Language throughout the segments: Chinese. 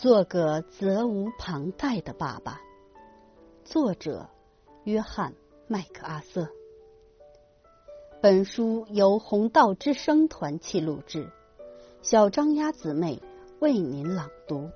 做个责无旁贷的爸爸。作者约翰·麦克阿瑟。本书由弘道之声团契录制，小张鸭姊妹为您朗读。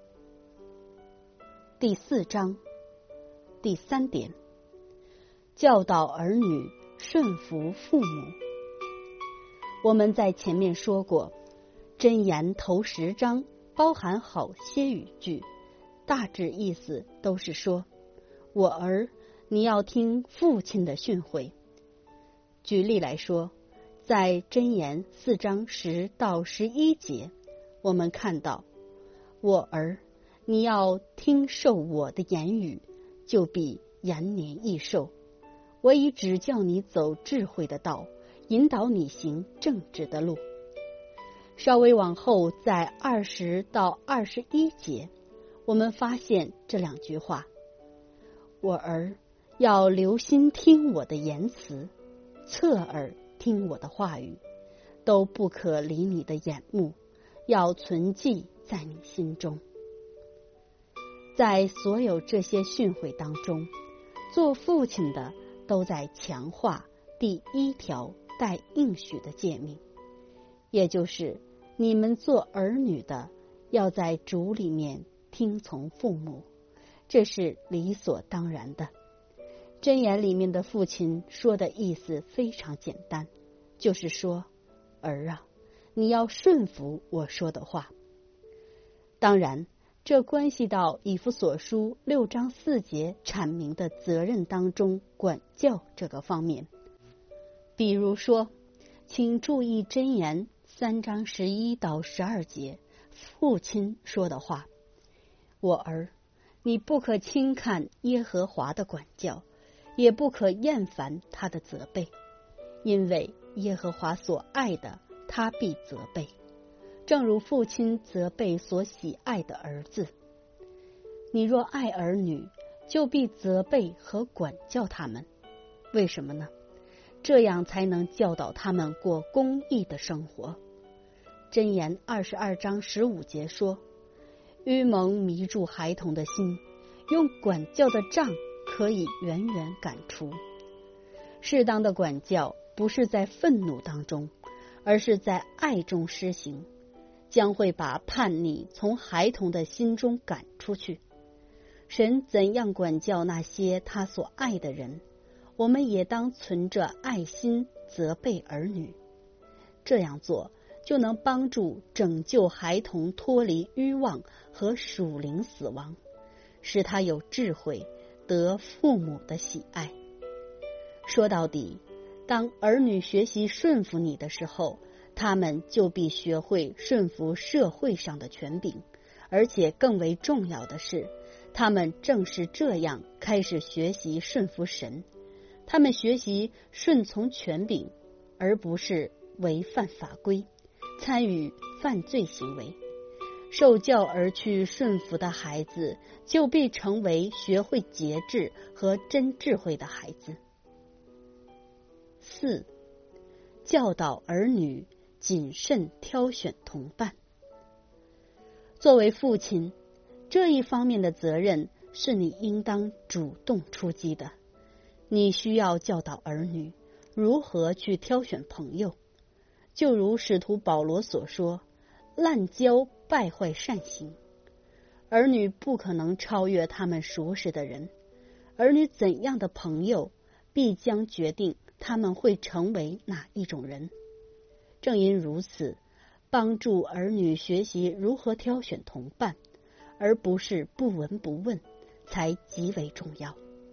第4章第3点，教导儿女顺服父母。我们在前面说过，箴言头10章包含好些语句，大致意思都是说，我儿，你要听父亲的训诲。举例来说，在箴言4章10到11节，我们看到，我儿，你要听受我的言语，就必延年益寿。我已指教你走智慧的道，引导你行正直的路。稍微往后，在20到21节，我们发现这2句话：我儿，要留心听我的言辞，侧耳听我的话语，都不可离你的眼目，要存记在你心中。在所有这些训诲当中，做父亲的都在强化第1条带应许的诫命，也就是你们做儿女的要在主里面听从父母，这是理所当然的。箴言里面的父亲说的意思非常简单，就是说，儿啊，你要顺服我说的话。当然，这关系到以弗所书6章4节阐明的责任当中管教这个方面。比如说，请注意箴言3章11到12节父亲说的话：我儿，你不可轻看耶和华的管教，也不可厌烦他的责备，因为耶和华所爱的，他必责备，正如父亲责备所喜爱的儿子。你若爱儿女，就必责备和管教他们。为什么呢？这样才能教导他们过公义的生活。箴言22章15节说，愚蒙迷住孩童的心，用管教的杖可以远远赶除。适当的管教不是在愤怒当中，而是在爱中施行，将会把叛逆从孩童的心中赶出去。神怎样管教那些他所爱的人，我们也当存着爱心责备儿女。这样做就能帮助拯救孩童脱离欲望和属灵死亡，使他有智慧，得父母的喜爱。说到底，当儿女学习顺服你的时候，他们就必学会顺服社会上的权柄，而且更为重要的是，他们正是这样开始学习顺服神。他们学习顺从权柄，而不是违反法规，参与犯罪行为。受教而去顺服的孩子，就必成为学会节制和真智慧的孩子。4. 教导儿女谨慎挑选同伴。作为父亲，这一方面的责任是你应当主动出击的。你需要教导儿女如何去挑选朋友，就如使徒保罗所说，滥交败坏善行。儿女不可能超越他们熟识的人，儿女怎样的朋友必将决定他们会成为哪一种人。正因如此，帮助儿女学习如何挑选同伴，而不是不闻不问，才极为重要。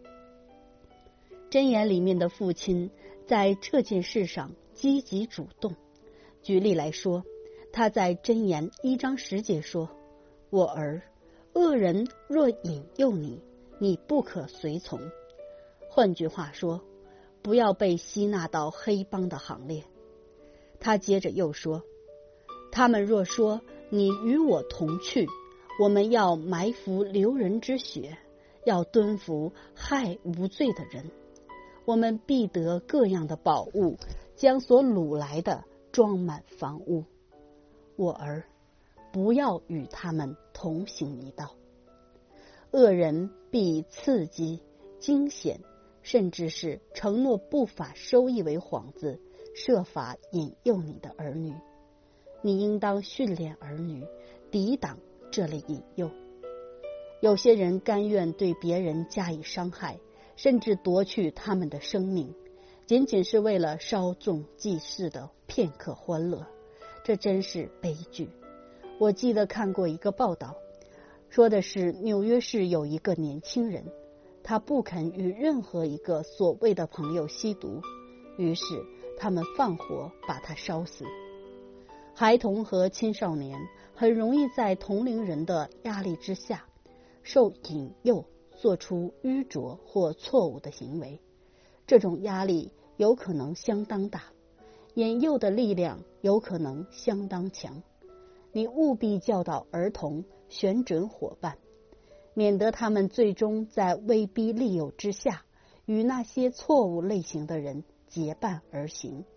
箴言里面的父亲在这件事上积极主动。举例来说，他在箴言1章10节说，我儿，恶人若引诱你，你不可随从。换句话说，不要被吸纳到黑帮的行列。他接着又说，他们若说你与我同去，我们要埋伏流人之血，要蹲伏害无罪的人，我们必得各样的宝物，将所掳来的装满房屋。我儿， 不要与他们同行一道。恶人必刺激、惊险，甚至是承诺不法收益为幌子，设法引诱你的儿女。你应当训练儿女抵挡这类引诱。有些人甘愿对别人加以伤害，甚至夺去他们的生命，仅仅是为了稍纵即逝的片刻欢乐，这真是悲剧。我记得看过一个报道，说的是纽约市有一个年轻人，他不肯与任何一个所谓的朋友吸毒，于是他们放火把他烧死。孩童和青少年很容易在同龄人的压力之下受引诱，做出愚拙或错误的行为。这种压力有可能相当大，引诱的力量有可能相当强。你务必教导儿童选准伙伴，免得他们最终在威逼利诱之下与那些错误类型的人结伴而行。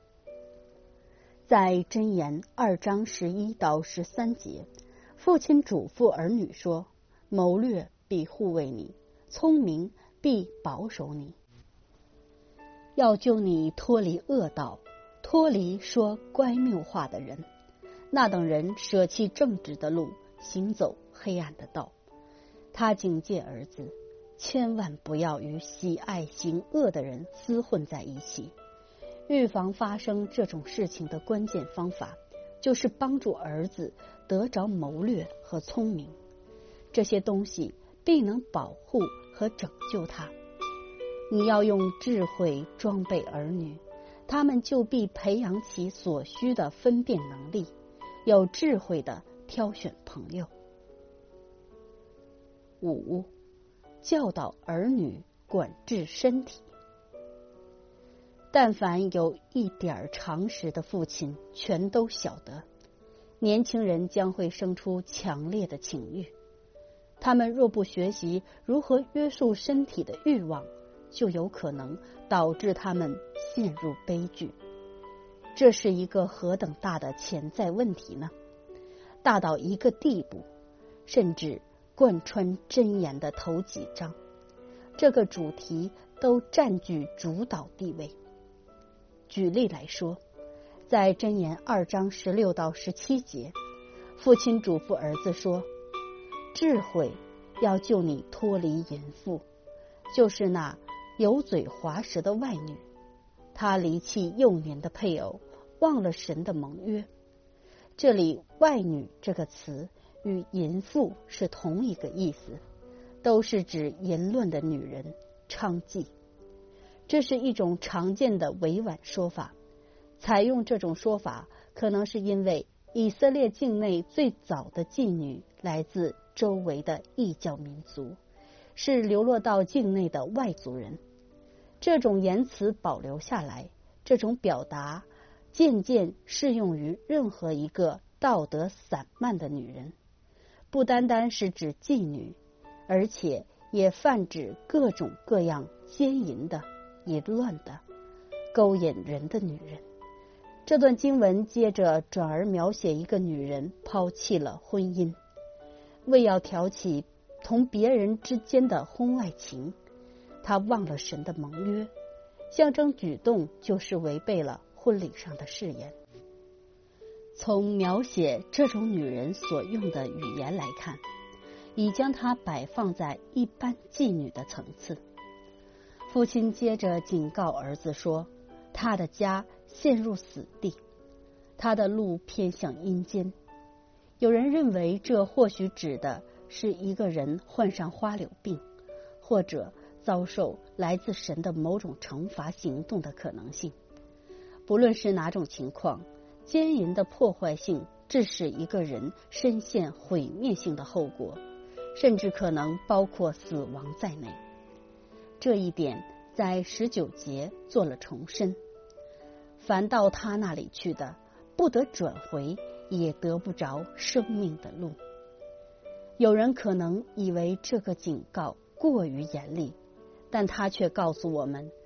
在箴言2章11到13节，父亲嘱咐儿女说，谋略必护卫你，聪明必保守你，要救你脱离恶道，脱离说乖谬话的人。那等人舍弃正直的路，行走黑暗的道。他警戒儿子，千万不要与喜爱行恶的人厮混在一起。预防发生这种事情的关键方法，就是帮助儿子得着谋略和聪明，这些东西必能保护和拯救他。你要用智慧装备儿女，他们就必培养起所需的分辨能力，有智慧的挑选朋友。5. 教导儿女管制身体。但凡有一点常识的父亲全都晓得，年轻人将会生出强烈的情欲。他们若不学习如何约束身体的欲望，就有可能导致他们陷入悲剧。这是一个何等大的潜在问题呢？大到一个地步，甚至贯穿箴言的头几章，这个主题都占据主导地位。举例来说，在箴言2章16到17节，父亲嘱咐儿子说，智慧要救你脱离淫妇，就是那油嘴滑舌的外女。她离弃幼年的配偶，忘了神的盟约。这里外女这个词与淫妇是同一个意思，都是指淫乱的女人，娼妓。这是一种常见的委婉说法，采用这种说法可能是因为以色列境内最早的妓女来自周围的异教民族，是流落到境内的外族人。这种言辞保留下来，这种表达渐渐适用于任何一个道德散漫的女人，不单单是指妓女，而且也泛指各种各样奸淫的、淫乱的、勾引人的女人。这段经文接着转而描写一个女人抛弃了婚姻，为要挑起同别人之间的婚外情，她忘了神的盟约，象征举动就是违背了婚礼上的誓言。从描写这种女人所用的语言来看，已将她摆放在一般妓女的层次。父亲接着警告儿子说，他的家陷入死地，他的路偏向阴间。有人认为这或许指的是一个人患上花柳病，或者遭受来自神的某种惩罚行动的可能性。不论是哪种情况，奸淫的破坏性致使一个人深陷毁灭性的后果，甚至可能包括死亡在内。这一点在19节做了重申。凡到他那里去的，不得转回，也得不着生命的路。有人可能以为这个警告过于严厉，但他却告诉我们，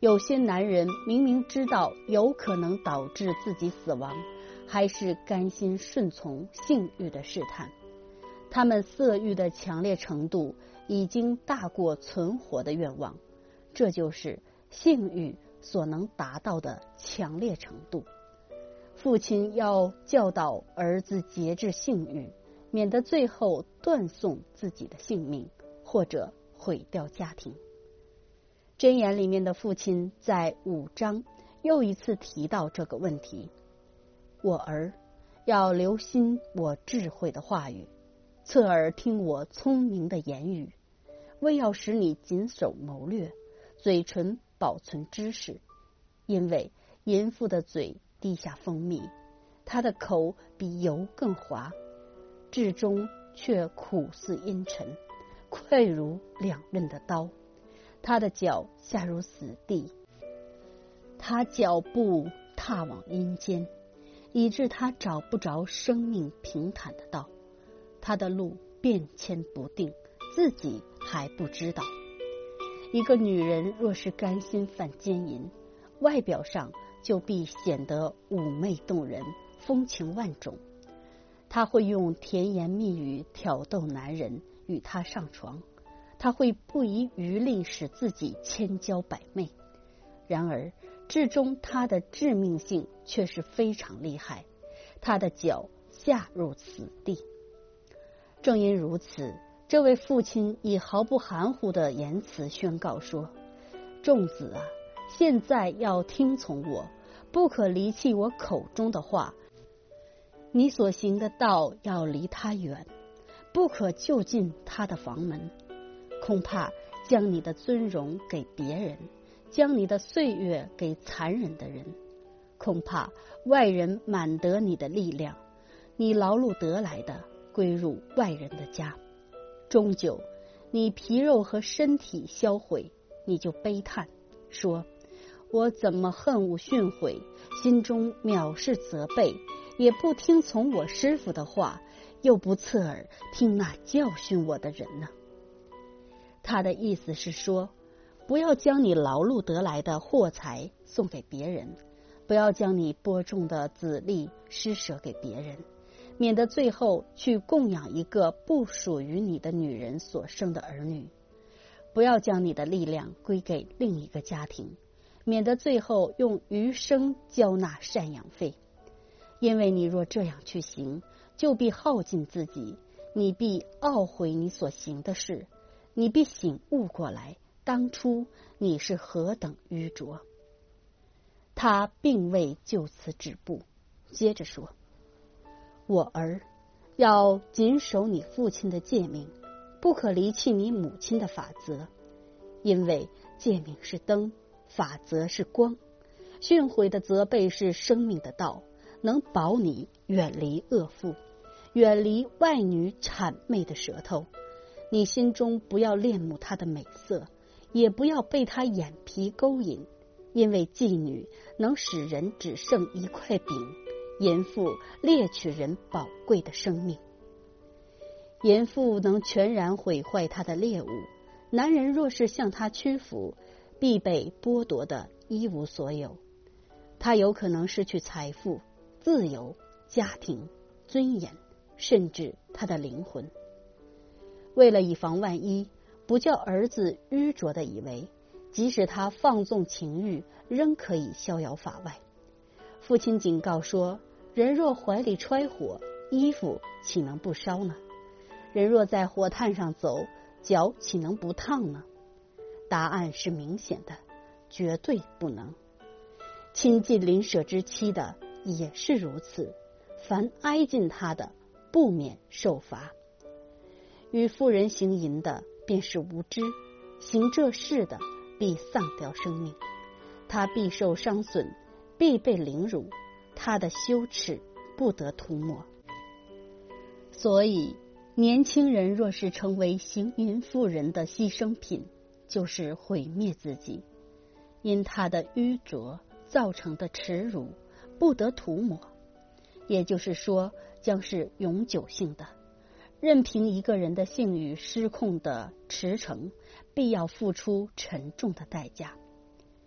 有些男人明明知道有可能导致自己死亡，还是甘心顺从性欲的试探。他们色欲的强烈程度已经大过存活的愿望，这就是性欲所能达到的强烈程度。父亲要教导儿子节制性欲，免得最后断送自己的性命，或者毁掉家庭。箴言里面的父亲在5章又一次提到这个问题：我儿，要留心我智慧的话语，侧耳听我聪明的言语，为要使你谨守谋略，嘴唇保存知识。因为淫妇的嘴滴下蜂蜜，他的口比油更滑，至终却苦似阴沉，快如2刃的刀。他的脚下入死地，他脚步踏往阴间，以致他找不着生命平坦的道。他的路变迁不定，自己还不知道。一个女人若是甘心犯奸淫，外表上就必显得妩媚动人，风情万种。她会用甜言蜜语挑逗男人，与他上床，她会不遗余力使自己千娇百媚。然而至终她的致命性却是非常厉害，她的脚下入死地。正因如此，这位父亲以毫不含糊的言辞宣告说：众子啊，现在要听从我，不可离弃我口中的话。你所行的道要离他远，不可就近他的房门，恐怕将你的尊荣给别人，将你的岁月给残忍的人，恐怕外人满得你的力量，你劳碌得来的归入外人的家。终究你皮肉和身体销毁，你就悲叹说：我怎么恨恶训诲，心中藐视责备，也不听从我师父的话，又不侧耳听那教训我的人呢？他的意思是说，不要将你劳碌得来的货财送给别人，不要将你播种的子粒施舍给别人，免得最后去供养一个不属于你的女人所生的儿女。不要将你的力量归给另一个家庭，免得最后用余生交纳赡养费。因为你若这样去行，就必耗尽自己，你必懊悔你所行的事，你必醒悟过来，当初你是何等愚拙。他并未就此止步，接着说：我儿，要谨守你父亲的诫命，不可离弃你母亲的法则，因为诫命是灯，法则是光，训诲的责备是生命的道，能保你远离恶妇，远离外女谄媚的舌头。你心中不要恋慕她的美色，也不要被她眼皮勾引，因为妓女能使人只剩一块饼，淫妇猎取人宝贵的生命。淫妇能全然毁坏他的猎物，男人若是向他屈服，必被剥夺的一无所有。他有可能失去财富、自由、家庭、尊严，甚至他的灵魂。为了以防万一，不叫儿子愚拙的以为即使他放纵情欲，仍可以逍遥法外。父亲警告说，人若怀里揣火，衣服岂能不烧呢？人若在火炭上走，脚岂能不烫呢？答案是明显的，绝对不能。亲近邻舍之妻的也是如此，凡挨近他的，不免受罚。与妇人行淫的便是无知，行这事的必丧掉生命，他必受伤损，必被凌辱，他的羞耻不得涂抹。所以年轻人若是成为行淫妇人的牺牲品，就是毁灭自己，因他的愚拙造成的耻辱不得涂抹，也就是说将是永久性的。任凭一个人的性欲失控的驰骋，必要付出沉重的代价。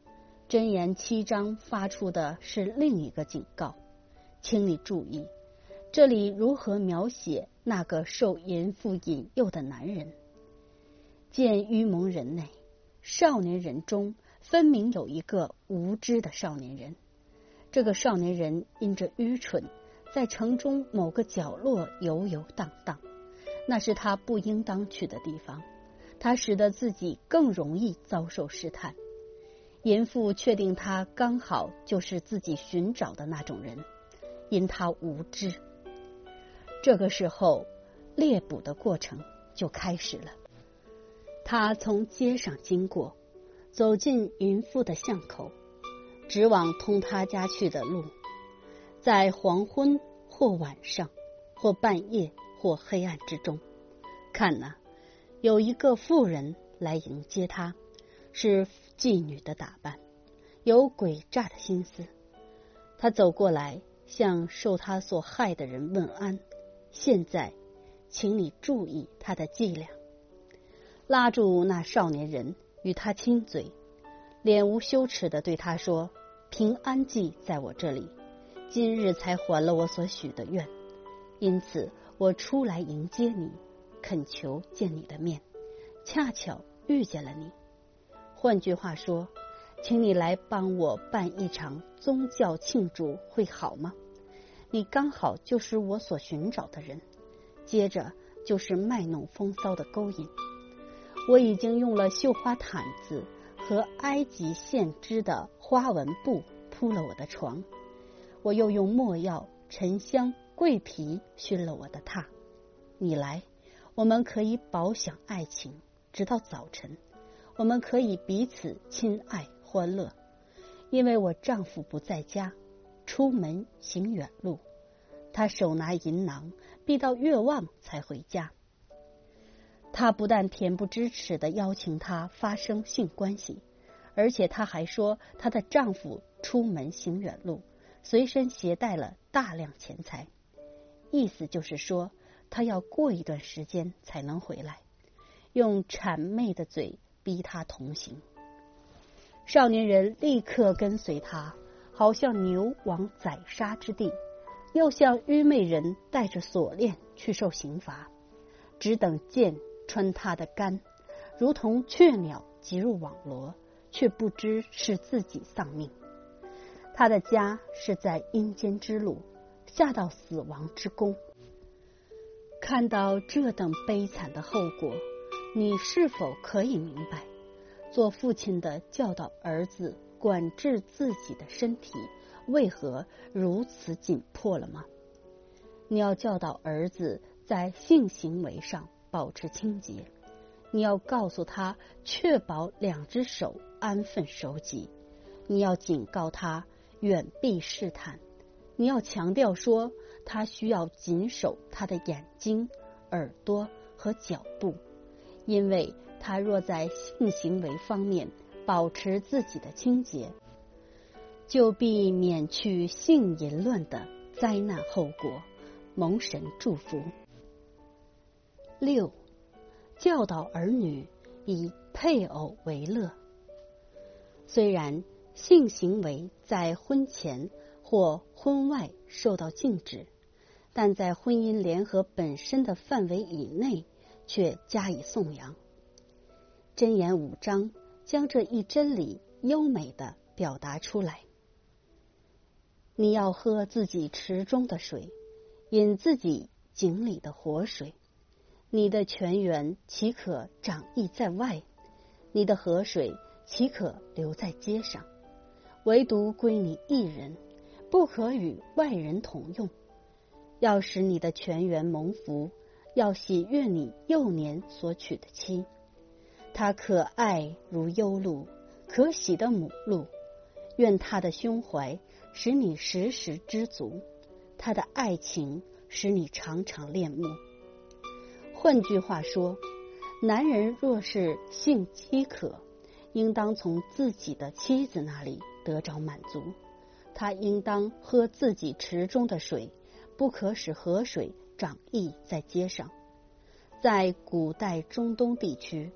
箴言7章发出的是另一个警告，请你注意，这里如何描写那个受淫妇引诱的男人。见愚蒙人内，少年人中分明有一个无知的少年人。这个少年人因着愚蠢，在城中某个角落游游荡荡，那是他不应当去的地方，他使得自己更容易遭受试探。淫妇确定他刚好就是自己寻找的那种人，因他无知。这个时候，猎捕的过程就开始了。他从街上经过，走进淫妇的巷口，直往通他家去的路。在黄昏或晚上，或半夜或黑暗之中，看哪，有一个妇人来迎接他，是妓女的打扮，有诡诈的心思。他走过来，向受他所害的人问安。现在，请你注意他的伎俩。拉住那少年人，与他亲嘴，脸无羞耻地对他说：平安祭在我这里，今日才还了我所许的愿，因此我出来迎接你，恳求见你的面，恰巧遇见了你。换句话说，请你来帮我办一场宗教庆祝会好吗？你刚好就是我所寻找的人。接着就是卖弄风骚的勾引。我已经用了绣花毯子和埃及线织的花纹布铺了我的床，我又用没药、沉香、桂皮熏了我的榻。你来，我们可以饱享爱情，直到早晨。我们可以彼此亲爱欢乐，因为我丈夫不在家，出门行远路，他手拿银囊，必到月望才回家。他不但恬不知耻地邀请他发生性关系，而且他还说她的丈夫出门行远路，随身携带了大量钱财，意思就是说他要过一段时间才能回来，用谄媚的嘴逼他同行。少年人立刻跟随他，好像牛往宰杀之地，又像愚昧人带着锁链去受刑罚，只等剑穿他的肝，如同雀鸟急入网罗，却不知是自己丧命。他的家是在阴间之路，下到死亡之宫。看到这等悲惨的后果，你是否可以明白，做父亲的教导儿子管制自己的身体为何如此紧迫了吗？你要教导儿子在性行为上保持清洁，你要告诉他确保2只手安分守己，你要警告他远避试探，你要强调说他需要谨守他的眼睛、耳朵和脚部，因为他若在性行为方面保持自己的清洁，就必免去性淫乱的灾难后果，蒙神祝福。6. 教导儿女以配偶为乐。虽然性行为在婚前或婚外受到禁止，但在婚姻联合本身的范围以内却加以颂扬。箴言5章将这一真理优美地表达出来。你要喝自己池中的水，饮自己井里的活水。你的泉源岂可长溢在外？你的河水岂可留在街上？唯独归你一人，不可与外人同用。要使你的泉源蒙福，要喜悦你幼年所娶的妻。她可爱如幽鹿，可喜的母鹿。愿她的胸怀使你时时知足，她的爱情使你常常恋慕。换句话说，男人若是性饥渴，应当从自己的妻子那里得着满足。他应当喝自己池中的水，不可使河水长溢在街上。在古代中东地区，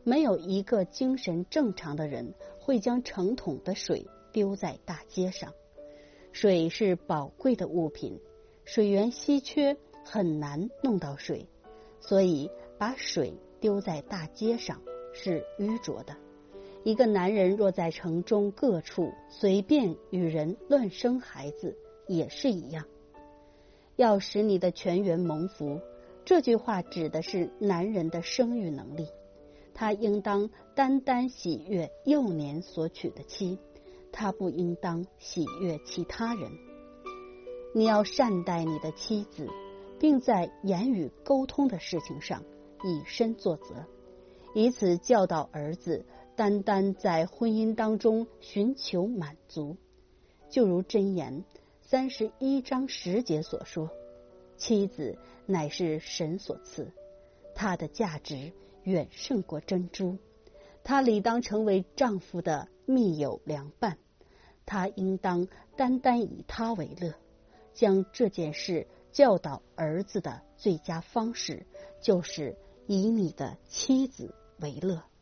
没有一个精神正常的人会将成桶的水丢在大街上。水是宝贵的物品，水源稀缺，很难弄到水，所以把水丢在大街上是愚拙的。一个男人若在城中各处随便与人乱生孩子，也是一样。要使你的全员蒙福，这句话指的是男人的生育能力。他应当单单喜悦幼年所娶的妻，他不应当喜悦其他人。你要善待你的妻子，并在言语沟通的事情上以身作则，以此教导儿子单单在婚姻当中寻求满足。就如箴言31章10节所说，妻子乃是神所赐，她的价值远胜过珍珠，她理当成为丈夫的密友良伴，他应当单单以她为乐。将这件事教导儿子的最佳方式，就是以你的妻子为乐。